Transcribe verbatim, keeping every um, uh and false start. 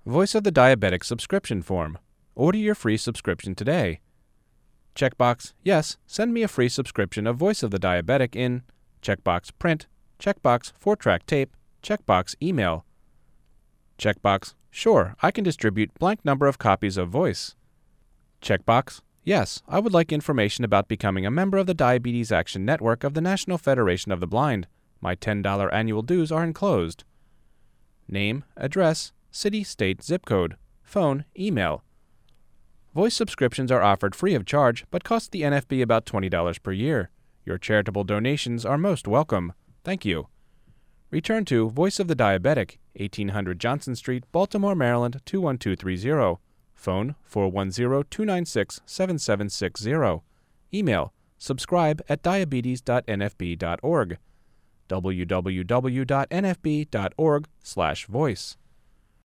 Voice of the Diabetic subscription form. Order your free subscription today. Checkbox Yes, send me a free subscription of Voice of the Diabetic in checkbox Print, checkbox four track tape, checkbox Email. Checkbox Sure, I can distribute blank number of copies of Voice. Checkbox Yes, I would like information about becoming a member of the Diabetes Action Network of the National Federation of the Blind. My ten dollars annual dues are enclosed. Name, address, city, state, zip code, phone, email. Voice subscriptions are offered free of charge, but cost the N F B about twenty dollars per year. Your charitable donations are most welcome. Thank you. Return to Voice of the Diabetic, eighteen hundred Johnson Street, Baltimore, Maryland, two one two three zero. Phone four one zero, two nine six, seven seven six zero. Email subscribe at diabetes dot n f b dot org. w w w dot n f b dot org slash voice.